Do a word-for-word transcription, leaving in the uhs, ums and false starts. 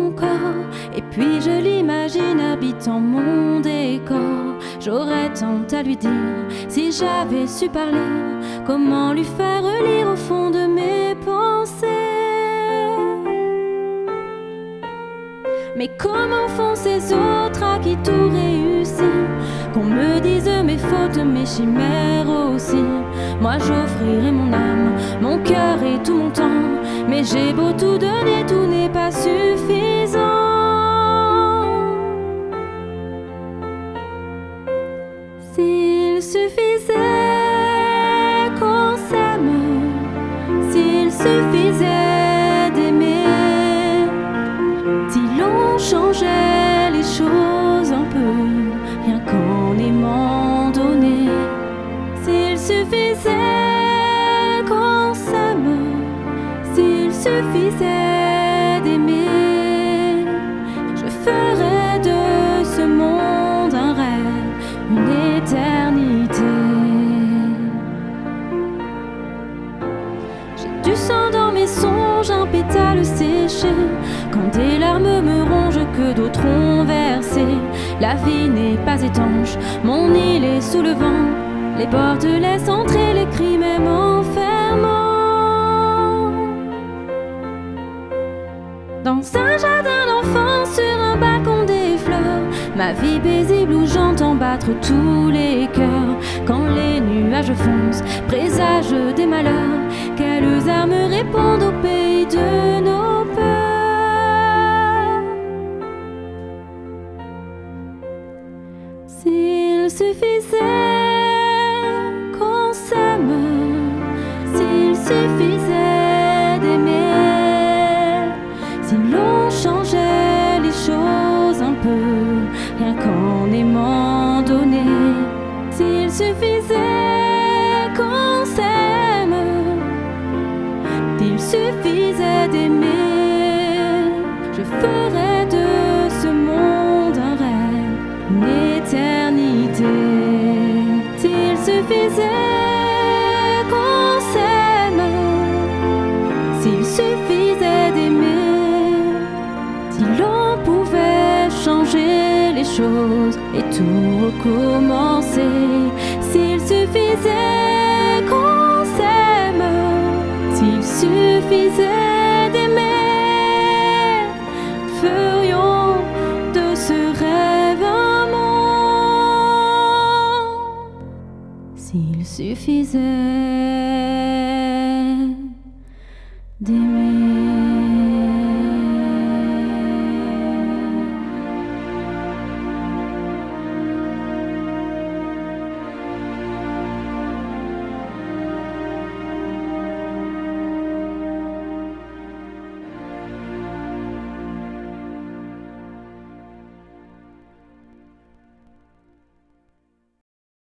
mon corps, et puis je l'imagine habitant mon décor. J'aurais tant à lui dire si j'avais su parler, comment lui faire lire au fond de mes pensées. Mais comment font ces autres à qui tout réussit, qu'on me dise mes fautes, mes chimères aussi. Moi j'offrirai mon âme, mon cœur et tout mon temps, mais j'ai beau tout donner, tout n'est pas suffisant. S'il suffisait qu'on s'aime, s'il suffisait d'aimer, si l'on changeait les choses un peu, rien qu'en aimant donner. S'il suffisait qu'on s'aime, s'il suffisait d'aimer, je ferais de ce monde un rêve, une éternité. J'ai du sang dans mes songes, un pétale séché, quand des larmes me rongent que d'autres ont versé. La vie n'est pas étanche, mon île est sous le vent, les portes laissent entrer les cris même en fermant. Dans un jardin d'enfants, sur un balcon des fleurs, ma vie paisible où j'entends battre tous les cœurs. Quand les nuages foncent, présagent des malheurs, quelles armes répondent au pays de nos peurs. S'il suffisait qu'on s'aime, s'il suffisait d'aimer, si l'on changeait les choses un peu, rien qu'en aimant donner. S'il suffisait qu'on s'aime, s'il suffisait d'aimer, je ferais de ce monde un rêve, une éternité. S'il suffisait qu'on s'aime, s'il suffisait d'aimer, si l'on pouvait changer les choses et tout recommencer. S'il suffisait qu'on s'aime, s'il suffisait d'aimer, ferions de ce rêve un monde. S'il suffisait